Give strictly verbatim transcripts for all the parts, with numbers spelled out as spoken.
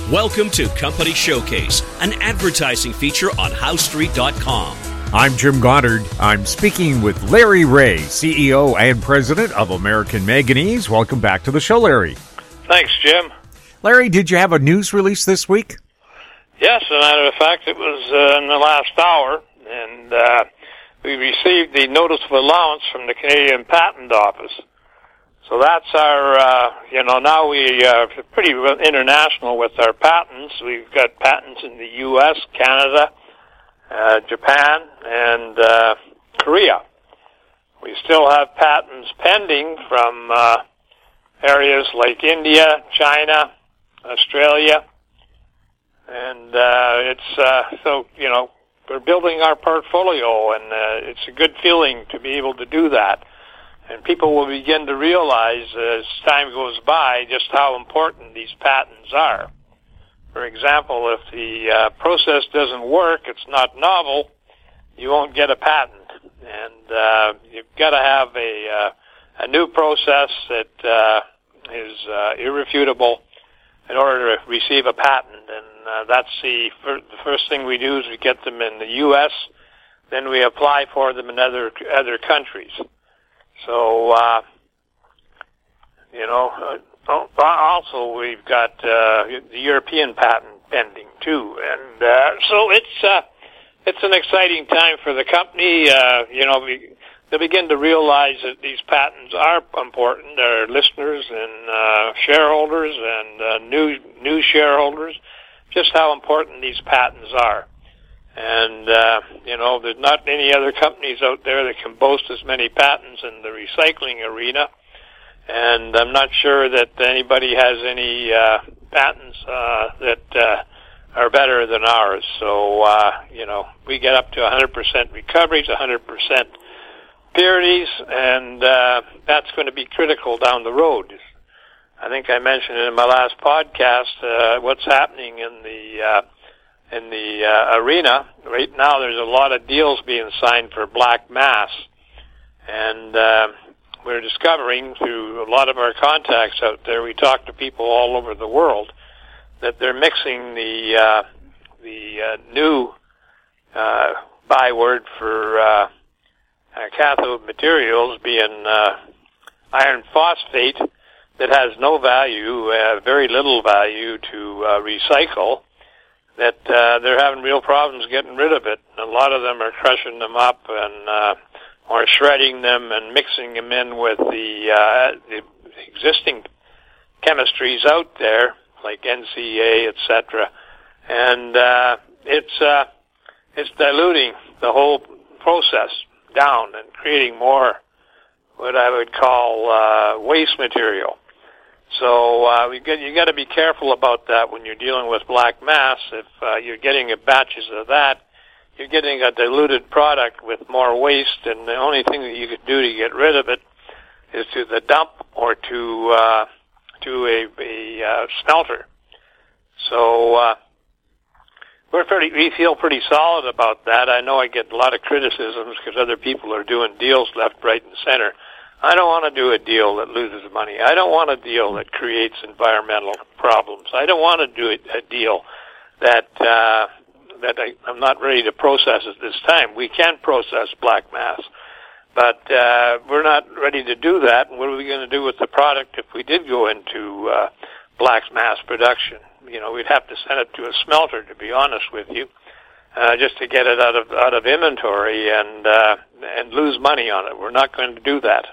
Welcome to Company Showcase, an advertising feature on House Street dot com. I'm Jim Goddard. I'm speaking with Larry Ray, C E O and President of American Manganese. Welcome back to the show, Larry. Thanks, Jim. Larry, did you have a news release this week? Yes, as a matter of fact, it was uh, in the last hour, and uh, we received the notice of allowance from the Canadian Patent Office. So that's our, uh, you know, now we are pretty international with our patents. We've got patents in the U S, Canada, uh, Japan, and uh, Korea. We still have patents pending from uh, areas like India, China, Australia, and uh, it's, uh, so, you know, we're building our portfolio, and uh, it's a good feeling to be able to do that. And people will begin to realize as time goes by just how important these patents are. For example, if the uh, process doesn't work, it's not novel, you won't get a patent. And uh, you've got to have a, uh, a new process that uh, is uh, irrefutable in order to receive a patent. And uh, that's the, fir- the first thing we do is we get them in the U S, then we apply for them in other other countries. So, uh, you know, uh, also we've got uh, the European patent pending too, and uh, so it's uh, it's an exciting time for the company. Uh, you know, we they begin to realize that these patents are important. Our listeners and uh, shareholders and uh, new new shareholders, just how important these patents are. And, uh, you know, there's not any other companies out there that can boast as many patents in the recycling arena. And I'm not sure that anybody has any uh, patents uh, that uh, are better than ours. So, uh, you know, we get up to one hundred percent recoveries, one hundred percent purities, and uh, that's going to be critical down the road. I think I mentioned in my last podcast uh, what's happening in the uh, in the uh, arena. Right now there's a lot of deals being signed for black mass, and uh, we're discovering through a lot of our contacts out there, we talk to people all over the world, that they're mixing the uh, the uh, new uh, byword for uh, uh, cathode materials being uh, iron phosphate that has no value, uh, very little value to uh, recycle, that uh, they're having real problems getting rid of it. A lot of them are crushing them up and uh, or shredding them and mixing them in with the, uh, the existing chemistries out there, like N C A, et cetera. And uh, it's uh, it's diluting the whole process down and creating more what I would call uh, waste material. So uh, we get, you got to be careful about that when you're dealing with black mass. If uh, you're getting a batches of that, you're getting a diluted product with more waste, and the only thing that you could do to get rid of it is to the dump or to uh, to a, a uh, smelter. So uh, we're pretty, we feel pretty solid about that. I know I get a lot of criticisms because other people are doing deals left, right, and center. I don't want to do a deal that loses money. I don't want a deal that creates environmental problems. I don't want to do a deal that uh, that I, I'm not ready to process at this time. We can process black mass, but uh, we're not ready to do that. And what are we going to do with the product if we did go into uh, black mass production? You know, we'd have to send it to a smelter, to be honest with you, uh, just to get it out of out of inventory and uh, and lose money on it. We're not going to do that.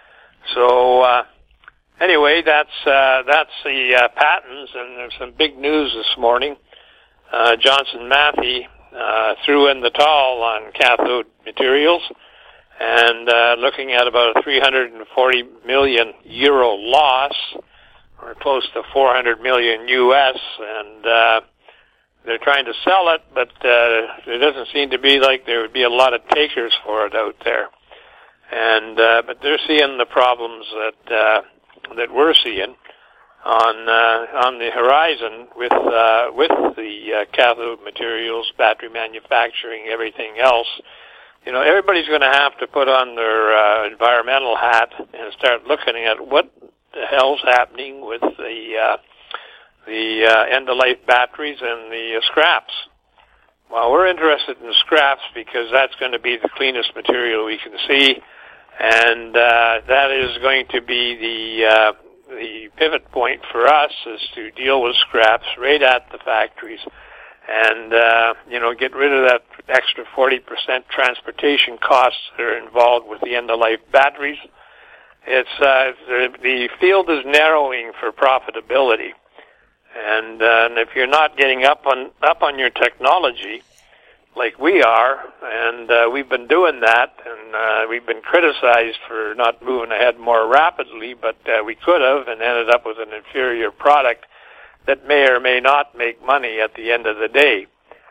So uh, anyway, that's uh, that's the uh, patents, and there's some big news this morning. Uh, Johnson Matthey uh, threw in the towel on cathode materials, and uh, looking at about a three hundred forty million euro loss, or close to four hundred million U S, and uh, they're trying to sell it, but uh, it doesn't seem to be like there would be a lot of takers for it out there. And uh, but they're seeing the problems that uh, that we're seeing on uh, on the horizon with uh, with the uh, cathode materials, battery manufacturing, everything else. You know, everybody's going to have to put on their uh, environmental hat and start looking at what the hell's happening with the uh, the uh, end-of-life batteries and the uh, scraps. Well, we're interested in the scraps because that's going to be the cleanest material we can see, and uh, that is going to be the uh, the pivot point for us, is to deal with scraps right at the factories, and uh, you know, get rid of that extra forty percent transportation costs that are involved with the end-of-life batteries. It's uh, the, the field is narrowing for profitability. And, uh, and if you're not getting up on up on your technology, like we are, and uh, we've been doing that, and uh, we've been criticized for not moving ahead more rapidly, but uh, we could have, and ended up with an inferior product that may or may not make money at the end of the day.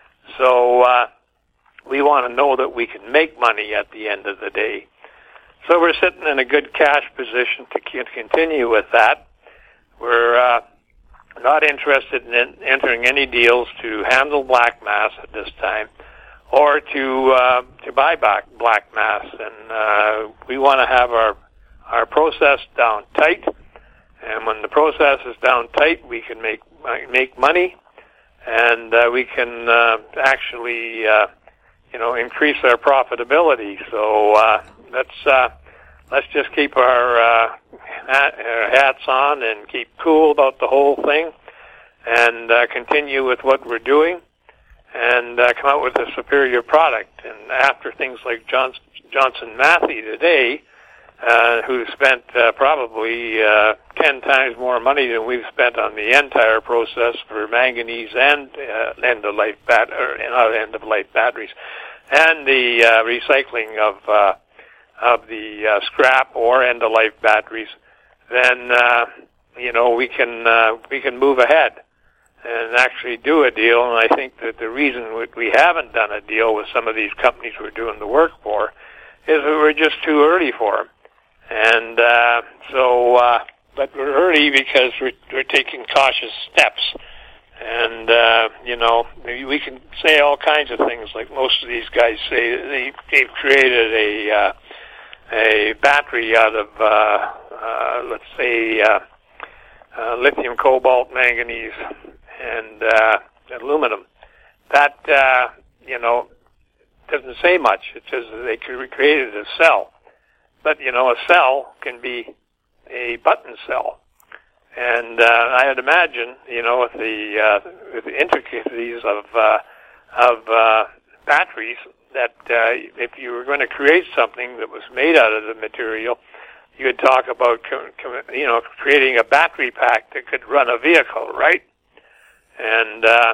So uh, we want to know that we can make money at the end of the day. So we're sitting in a good cash position to continue with that. We're uh, not interested in entering any deals to handle black mass at this time, or to uh, to buy back black mass. And uh, we want to have our our process down tight. And when the process is down tight, we can make make money, and uh, we can uh, actually uh, you know increase our profitability. So uh, let's uh, let's just keep our uh, our hats on and keep cool about the whole thing, and uh, continue with what we're doing, and uh, come out with a superior product. And after things like Johnson, Johnson Matthey today, uh, who spent uh, probably uh, ten times more money than we've spent on the entire process for manganese and uh, end-of-life bat or not end-of-life batteries, and the uh, recycling of uh, of the uh, scrap or end-of-life batteries, then uh, you know we can uh, we can move ahead and actually do a deal. And I think that the reason we haven't done a deal with some of these companies we're doing the work for is that we're just too early for them. And uh, so, uh, but we're early because we're, we're taking cautious steps. And, uh, you know, we can say all kinds of things, like most of these guys say. They, they've created a uh, a battery out of, uh, uh, let's say, uh, uh, lithium, cobalt, manganese, and uh, aluminum. That, uh, you know, doesn't say much. It says that they created a cell. But, you know, a cell can be a button cell. And uh, I'd imagine, you know, with the, uh, with the intricacies of, uh, of uh, batteries, that uh, if you were going to create something that was made out of the material, you would talk about, you know, creating a battery pack that could run a vehicle, right? And uh,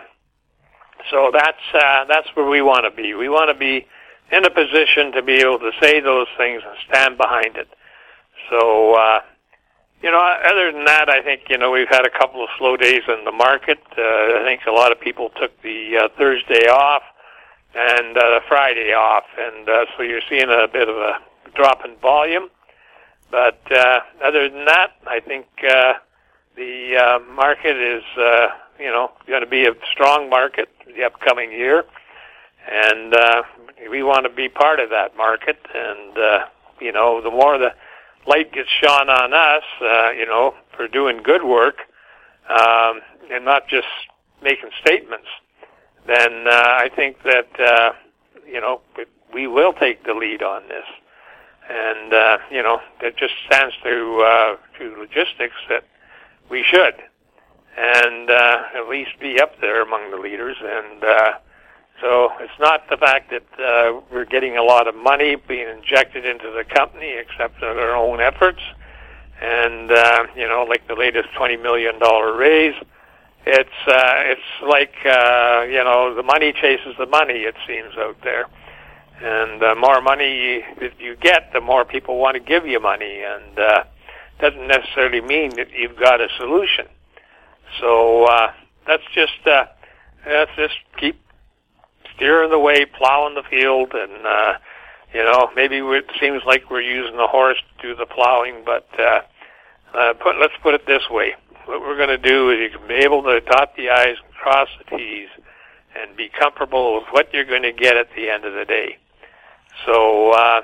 so that's uh, that's where we want to be. We want to be in a position to be able to say those things and stand behind it. So, uh, you know, other than that, I think, you know, we've had a couple of slow days in the market. Uh, I think a lot of people took the uh, Thursday off and uh, the Friday off, and uh, so you're seeing a bit of a drop in volume. But uh, other than that, I think uh, the uh, market is, uh, you know, going to be a strong market the upcoming year, and uh, we want to be part of that market. And, uh, you know, the more the light gets shone on us, uh, you know, for doing good work um, and not just making statements, then uh, I think that, uh, you know, we will take the lead on this. And, uh, you know, it just stands to, uh, to logistics that we should. And uh, at least be up there among the leaders. And uh, so it's not the fact that uh, we're getting a lot of money being injected into the company, except for our own efforts. And, uh, you know, like the latest twenty million dollars raise, it's uh, it's like, uh, you know, the money chases the money, it seems, out there. And the more money that you get, the more people want to give you money. And uh, doesn't necessarily mean that you've got a solution. So uh, let's just uh, let's just keep steering the way, plowing the field, and uh, you know, maybe it seems like we're using the horse to do the plowing, but uh, uh, put, let's put it this way: what we're going to do is you can be able to dot the I's and cross the T's, and be comfortable with what you're going to get at the end of the day. So uh,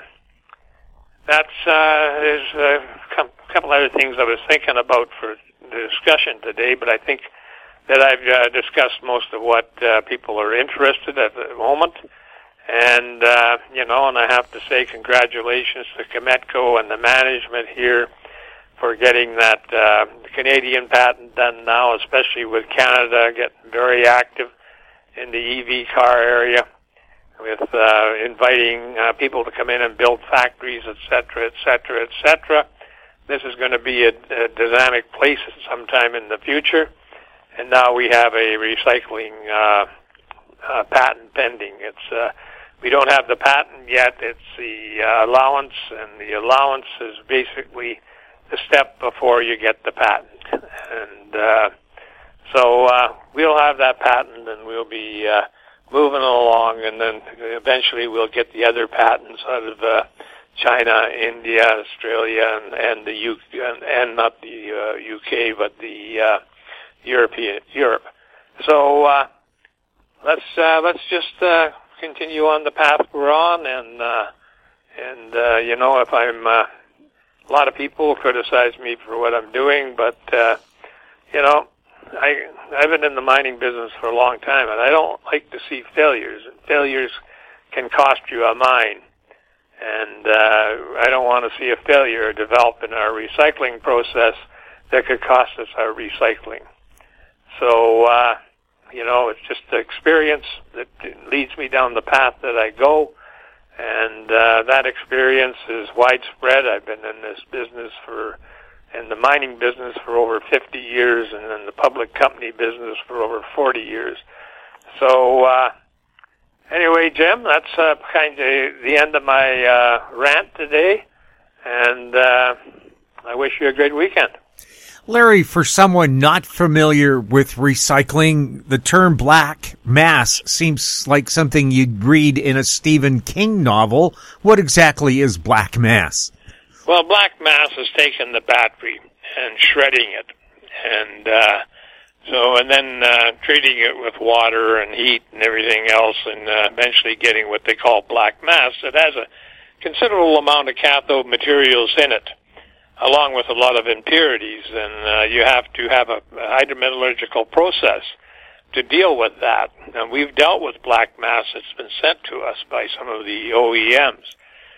that's uh, there's a couple other things I was thinking about for the discussion today, but I think that I've uh, discussed most of what uh, people are interested at the moment. And, uh, you know, and I have to say congratulations to Cametco and the management here for getting that uh, Canadian patent done now, especially with Canada getting very active in the E V car area, with uh, inviting uh, people to come in and build factories, et cetera, et cetera, et cetera. This is going to be a, a dynamic place sometime in the future. And now we have a recycling uh, uh, patent pending. It's uh, we don't have the patent yet. It's the uh, allowance, and the allowance is basically the step before you get the patent. And uh, so uh, we'll have that patent, and we'll be uh, moving along, and then eventually we'll get the other patents out of uh, China, India, Australia, and, and the U K, and, and not the uh, U K, but the uh, European Europe. So uh, let's uh, let's just uh, continue on the path we're on, and uh, and uh, you know, if I'm uh, a lot of people criticize me for what I'm doing, but uh, you know, I I've been in the mining business for a long time, and I don't like to see failures. And failures can cost you a mine, and uh, I don't want to see a failure develop in our recycling process that could cost us our recycling. So, uh, you know, it's just the experience that leads me down the path that I go, and uh, that experience is widespread. I've been in this business for, in the mining business for over fifty years, and in the public company business for over forty years. So, uh, anyway, Jim, that's uh, kind of the end of my uh, rant today, and uh, I wish you a great weekend. Larry, for someone not familiar with recycling, the term black mass seems like something you'd read in a Stephen King novel. What exactly is black mass? Well, black mass is taking the battery and shredding it, and uh, so and then uh, treating it with water and heat and everything else, and uh, eventually getting what they call black mass that has a considerable amount of cathode materials in it, along with a lot of impurities, and uh, you have to have a hydrometallurgical process to deal with that. And we've dealt with black mass that's been sent to us by some of the O E Ms.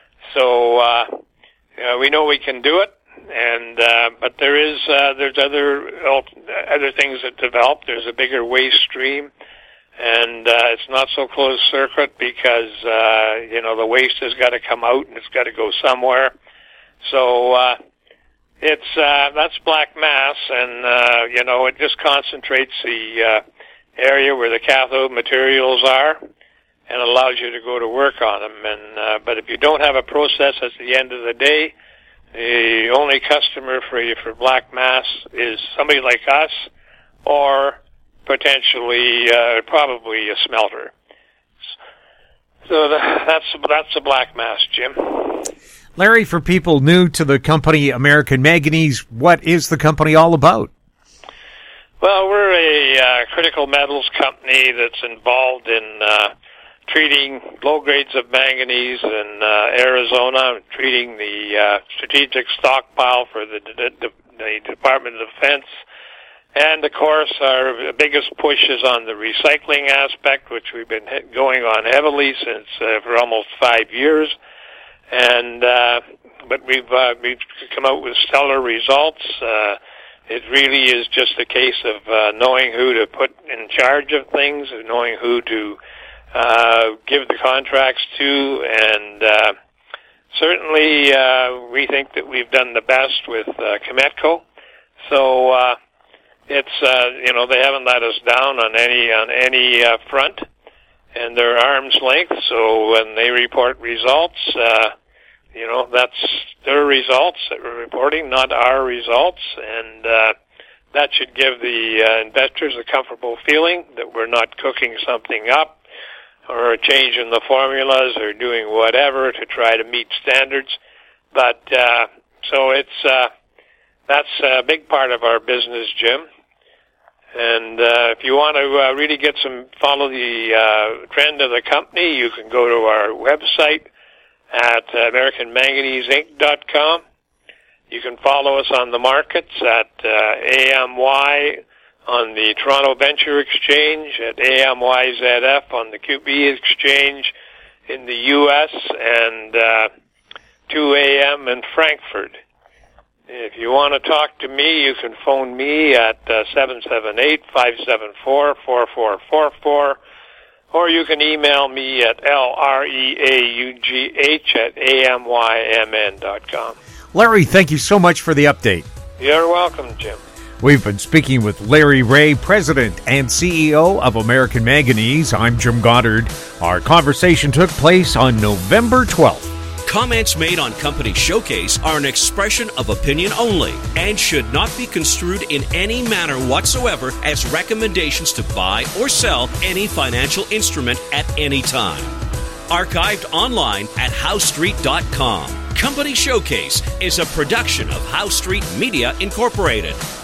So uh, uh, we know we can do it, and uh, but there is uh, there's other other things that develop. There's a bigger waste stream, and uh, it's not so closed circuit because uh, you know the waste has got to come out and it's got to go somewhere. So uh, It's, uh, that's black mass, and, uh, you know, it just concentrates the, uh, area where the cathode materials are and allows you to go to work on them. And, uh, but if you don't have a process at the end of the day, the only customer for you for black mass is somebody like us, or potentially, uh, probably a smelter. So that's, that's a black mass, Jim. Larry, for people new to the company American Manganese, what is the company all about? Well, we're a uh, critical metals company that's involved in uh, treating low grades of manganese in uh, Arizona, treating the uh, strategic stockpile for the, the, the Department of Defense. And, of course, our biggest push is on the recycling aspect, which we've been going on heavily since uh, for almost five years. And uh, but we've uh, we've come out with stellar results. Uh, it really is just a case of uh, knowing who to put in charge of things, and knowing who to uh, give the contracts to, and uh, certainly uh, we think that we've done the best with uh, Cametco. So uh, it's uh, you know they haven't let us down on any on any uh, front, and they're arm's length. So when they report results. Uh, You know, that's their results that we're reporting, not our results, and uh, that should give the uh, investors a comfortable feeling that we're not cooking something up or changing the formulas or doing whatever to try to meet standards. But uh, so it's uh, that's a big part of our business, Jim. And uh, if you want to uh, really get some follow the uh, trend of the company, you can go to our website at American Manganese Inc dot com. You can follow us on the markets at uh, A M Y on the Toronto Venture Exchange, at A M Y Z F on the Q B Exchange in the U S, and uh, two A M in Frankfurt. If you want to talk to me, you can phone me at uh, seven seven eight, five seven four, four four four four, or you can email me at L R E A U G H at A M Y M N dot com. Larry, thank you so much for the update. You're welcome, Jim. We've been speaking with Larry Ray, President and C E O of American Manganese. I'm Jim Goddard. Our conversation took place on November twelfth. Comments made on Company Showcase are an expression of opinion only and should not be construed in any manner whatsoever as recommendations to buy or sell any financial instrument at any time. Archived online at Howe Street dot com. Company Showcase is a production of Howe Street Media Incorporated.